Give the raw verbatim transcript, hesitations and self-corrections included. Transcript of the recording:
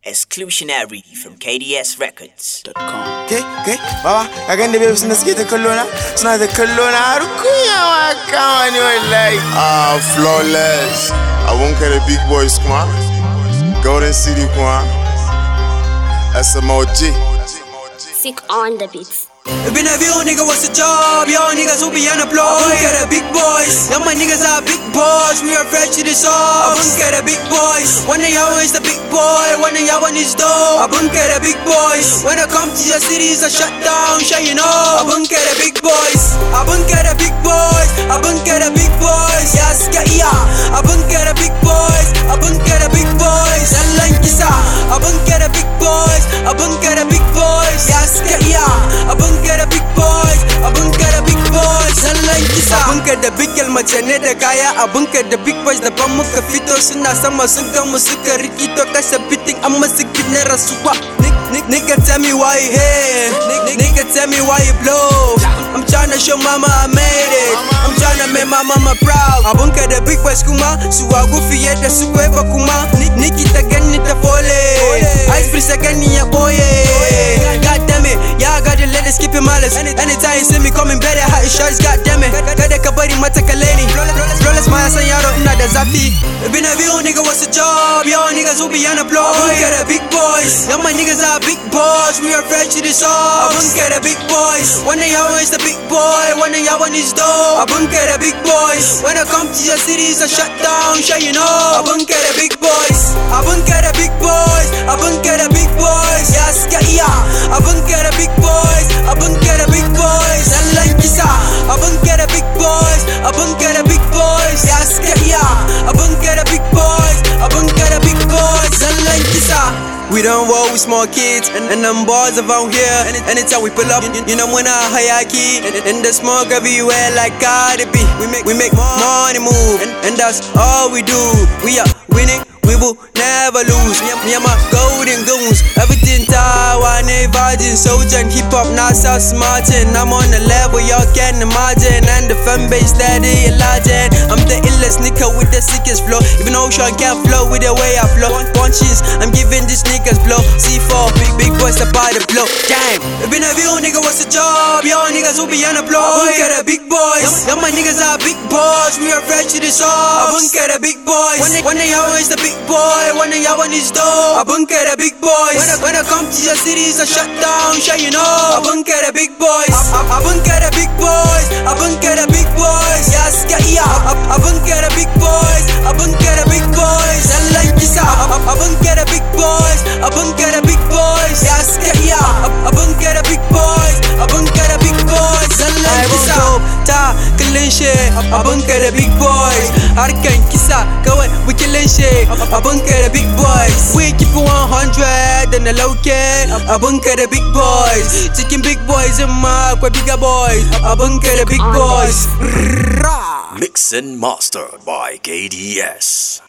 Exclusionary from K D S Records dot com. Okay, okay, baba, kaga da babe suna suke ta kallo na, suna ta kallo na har kunya ma kama ni wallahi. Ah, flawless. I won't care the big boys kuma, Golden City kuma, S M O G. Sick on the beats. Been a view, nigga, what's the job? Y'all niggas who be unemployed. I won't get a big boys. Y'all my niggas are big boys. We are fresh to the sauce. I won't get a big boys. One of y'all is the big boy. One of y'all one is dope. I won't get a big boys. When I come to your cities, I shut down. Sure you know. I won't get a big boys. I won't get a big boys. I won't get a big boys. Yes, get ya. I won't get a big boys. I won't get a big boys. I like this. I won't get a big boys. I won't get a big boys. Yes, get ya. I won't get a big boys, abun get a big boys, sallan kisa. Abun get the big girl mace ne da kaya, abun get the big boys daban muka fito suna sama sun gamu suka rikito kasa bitin an masu na rasuwa. Nigga tell me why you here, nigga tell me why you blow. I'm tryna show mama I made it, I'm tryna make my mama proud. Abun get the big boys kuma, su wagu fiye da su kweba kuma. Niki ta gani ta fole, ice freeze ta gani ya boye. God damn it, yeah I gotta let it skip it malice. Anytime you see me coming better, hot shots, god damn it. Kada ka bari mata kaleni, flawless ma san yaro ina da zafi. Been a view nigga what's the job? Yo niggas who be unemployed. I get a big boys, yeah my niggas are big boys. We are fresh to the sauce. I won't get a big boys. One of y'all is the big boy, one of y'all one is dope. I won't get a big boys. When I come to your cities, I shut down. Sure you know. I won't get a big boys. I won't get a big boys. I won't get a big boys. Yes, get ya. I won't get a big boys. I won't get a big boys. I like this. I won't get a big boys. I won't get a big boys. Yes, get ya. I won't get a big boys. I won't get a big boys. I like this. We don't roll with small kids, and, and them boys around here. And anytime we pull up, you, you know when I hierarchy, and, and the smoke everywhere like Cardi B. We make we make money move, and, and that's all we do. We are winning, we will never lose. Me, me and my golden goons, everything Taiwan, Virgin, soldier and hip hop, not South Martin. I'm on the level y'all can imagine, and the fan base steady enlarging. I'm the illest nigga with the sickest flow. Even Ocean can't flow with the way I flow. Punches, I'm giving these niggas blow. C four, big big boys to buy the blow. Damn, been a view nigga, what's the job? Y'all niggas who be unemployed. I won't get a big boys. Y'all my niggas are big boys. We are fresh to the sauce. I won't get a big boys. One of y'all is the big boy, one of y'all one is dope. I won't get a big boys. When I, when I come to your cities, I shut down. Sure you know. I won't get a big boys. I, I, I won't get a big boys. I won't get a big boys. Yes, get ya. I, I won't get a big boys. I won't get a big boys. I like this. I, I, I won't get a big boys. I won't get a big boys. Yes, get ya. I, I won't get a big boys. I won't get a big boys. I like this. Ta killing shit. I won't get a big boys. Harkan kisa, kawai we killing shit. I won't get a big boys. We keep it one hundred and a low key. I won't get a big boys. Taking big boys in my kwa bigger boys. I won't get a big boys. Mix and mastered by K D S.